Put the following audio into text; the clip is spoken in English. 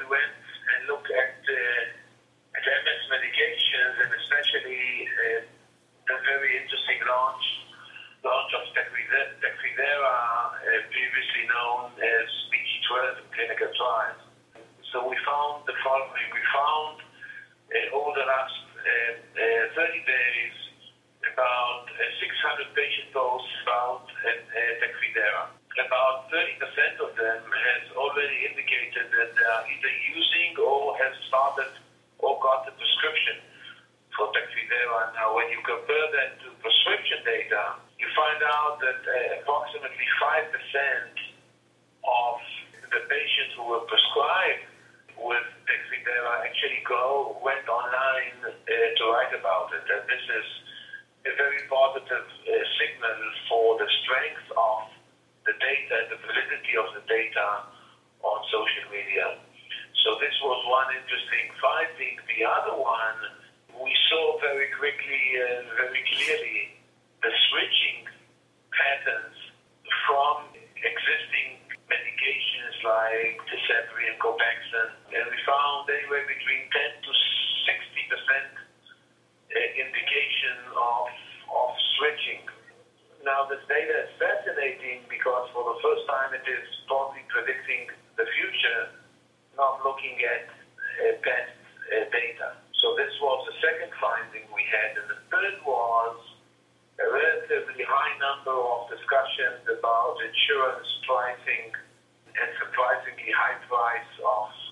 we went and looked at MS medications, and especially the very interesting launch of Tecfidera, previously known as BT12 in clinical trials. So we found the following. We found over the last 30 days about 600 patient doses about Tecfidera. About 30% of them has already indicated that they are either using or have started or got a prescription for Tecfidera. Now, when you compare that to prescription data, you find out that approximately 5% of the patients who were prescribed with Tecfidera actually went online to write about it. And this is a very positive signal for the strength of the data and the validity of the data on social media. So this was one interesting finding. The other one, we saw very quickly and very clearly the switching patterns from existing medications like Tisabri and Copaxone, and we found anywhere between 10 to 60% indication of switching. Now, this data is fascinating because for the first time it is probably predicting the future, not looking at past data. So this was the second finding we had. And the third was a relatively high number of discussions about insurance pricing and surprisingly high price of